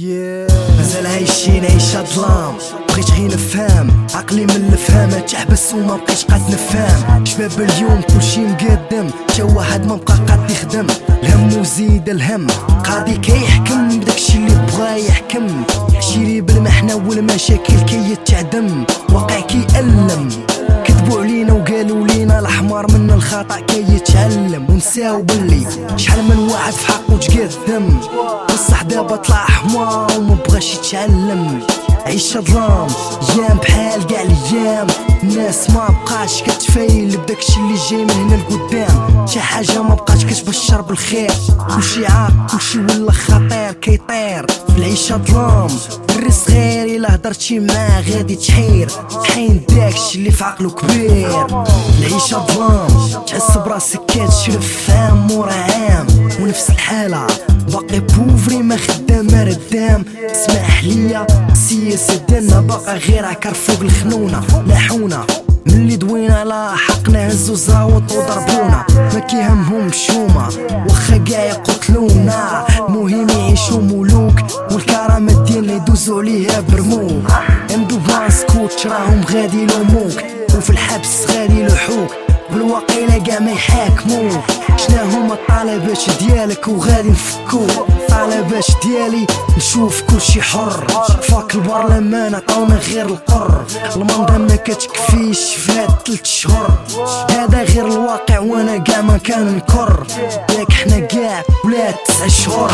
مازال عايشين عيشة ظلام، بغيت غير نفهم عقلي من الفهامة تحبس وما بقيتش قاد نفهم. شباب اليوم كلشي مقدم، تا واحد ما بقى قاد يخدم. الهم وزيد الهم قاضي كيحكم بداكشي اللي بغا يحكم. عشيري بالمحنة والمشاكل كيتعدم، واقع كيألم. كذبوا علينا وقالوا لينا الحمار من الخطأ كيتعلم، ونساو بلي شحال من واحد في حقه تقدم، بصح دابا طلع حمار ومبغاش يتعلم. عيشة ظلام ايام بحال قاع الايام، الناس ما بقاش كتفايل بداكشي اللي جاي من هنا لقدام. شي حاجة ما بقاش كتبشر بالخير، كلشي عاق كلشي ولا خطير كيطير. العيشة ظلام دري صغير الا هضرتي معاه غادي تحير، حين داكشي اللي في عقلو كبير. العيشة ظلام تحس براسك كتشرف عام مورا عام، ونفس الحالة باقي بوفري ما خدام ما ردام. اسمح ليا السياسة ديالنا باقا غير عكر فوق الخنونة. لاحونا ملي دوينا على حقنا هزو زراوط وضربونا، ما كيهمهمش هما واخا كاع يقتلونا. المهم يعيشو ملوك والكرامات ديالنا يدوزو عليها برموك. عندو بلاص كوتش راهم غادي يلوموك، وفي الحبس غادي يلوحوك بالواقيلا كاع ما يحاكموك. شنا هما الطلبات ديالك وغادي نفكوك. الطلبات ديالي نشوف كلشي حر، فاك البرلمان عطاونا غير القر. المنظمة ما كتكفيش في هاد 3 شهور، هذا غير الواقع وانا كاع ما كنكر. ياك حنا كاع ولاد 9 شهور.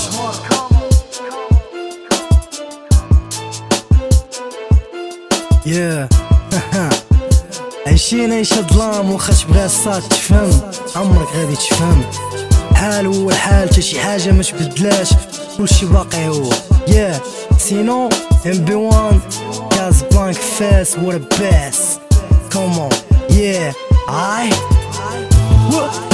عايشين عيشة ظلام، واخا تبغي الصاد تفهم عمرك غادي تفهم. حال هو الحال تا شي حاجة ما تبدلاش، كلشي باقي هو. سينو MB1 كازابلانكا فاس what a bass. Come on I